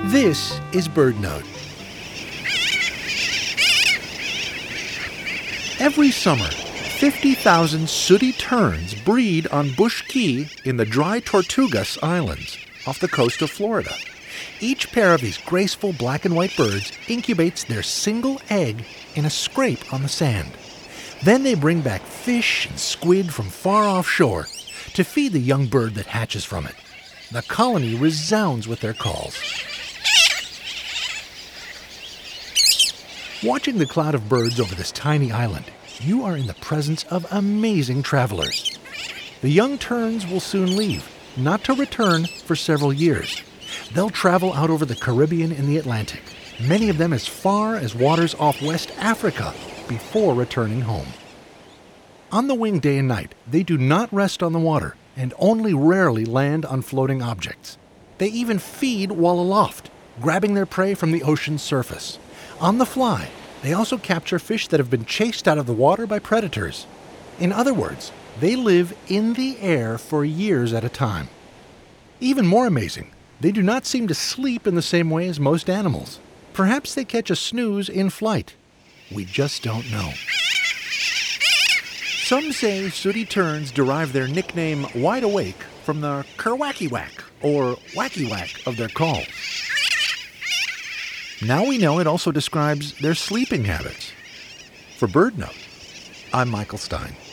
This is BirdNote. Every summer, 50,000 sooty terns breed on Bush Key in the dry Tortugas Islands off the coast of Florida. Each pair of these graceful black and white birds incubates their single egg in a scrape on the sand. Then they bring back fish and squid from far offshore to feed the young bird that hatches from it. The colony resounds with their calls. Watching the cloud of birds over this tiny island, you are in the presence of amazing travelers. The young terns will soon leave, not to return for several years. They'll travel out over the Caribbean and the Atlantic, many of them as far as waters off West Africa, before returning home. On the wing day and night, they do not rest on the water and only rarely land on floating objects. They even feed while aloft, grabbing their prey from the ocean's surface. On the fly, they also capture fish that have been chased out of the water by predators. In other words, they live in the air for years at a time. Even more amazing, they do not seem to sleep in the same way as most animals. Perhaps they catch a snooze in flight. We just don't know. Some say sooty terns derive their nickname Wide Awake from the kerwacky-whack or wacky-whack of their call. Now we know it also describes their sleeping habits. For BirdNote, I'm Michael Stein.